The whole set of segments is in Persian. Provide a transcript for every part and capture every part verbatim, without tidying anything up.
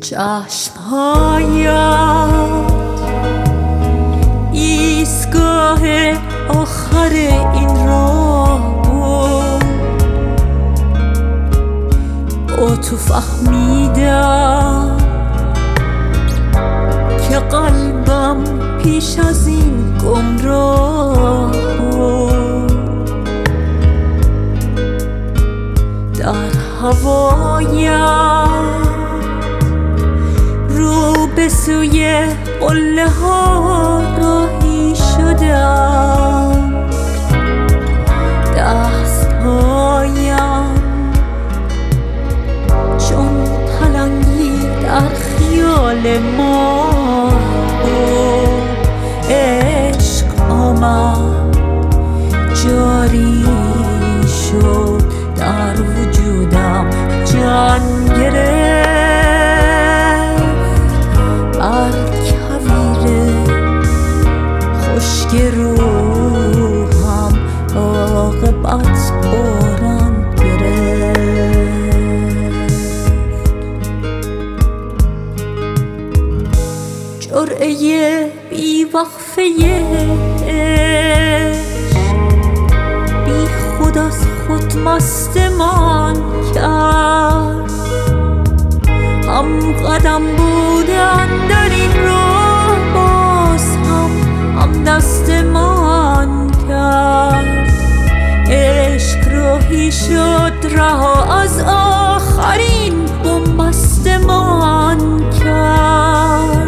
چشمهایت ایستگاه آخر این راه بود. با تو فهمیدم که قلبم پیش از این گمراه بود. در هوایم رو به سوی قله ها راهی شدم. دستهایم چون پلنگی در خیال ما بود. عشق آمد جاری شد در وجودم، جان گرفت بر کویر خشک روحم، عاقبت باران گرفت. جرعه بی وقفه بی خود از خود مستمان کرد. هم قدم بودن در این راه، باز هم هم دستمان کرد. عشق راهی شد رها از آخرین بنبستمان کرد.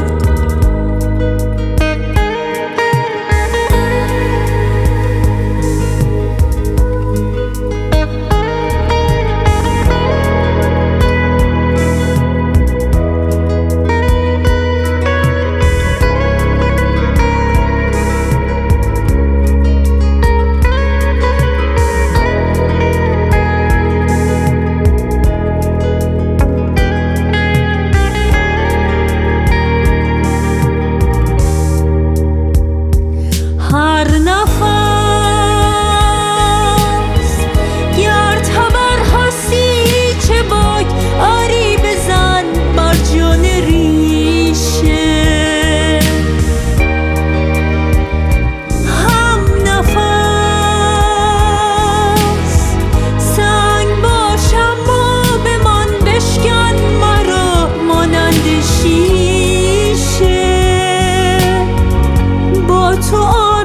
هر نفس گر تبر هستی چه باک آری بزن بر جان ریشه. هم نفس سنگ باشم و بمان بشکن مرا مانند شیشه. با تو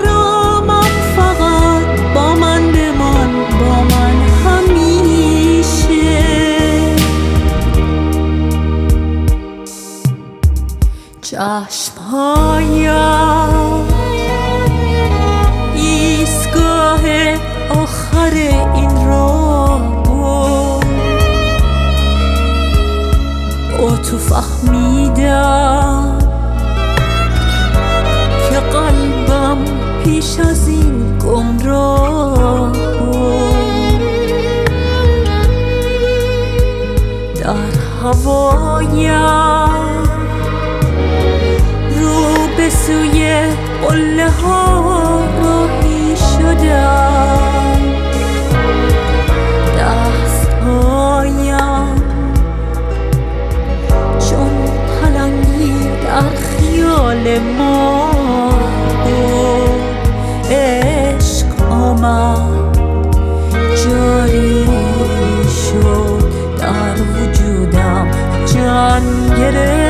چشمهایم ایستگاه آخر این راه بود. با تو فهمیدم که قلبم پیش از این گمراه بود. در هوایم به سوی قله ها راهی شدم. دستهایم چون پلنگی در خیال ما بود. عشق آمد جاری شد در وجودم، جان گرفت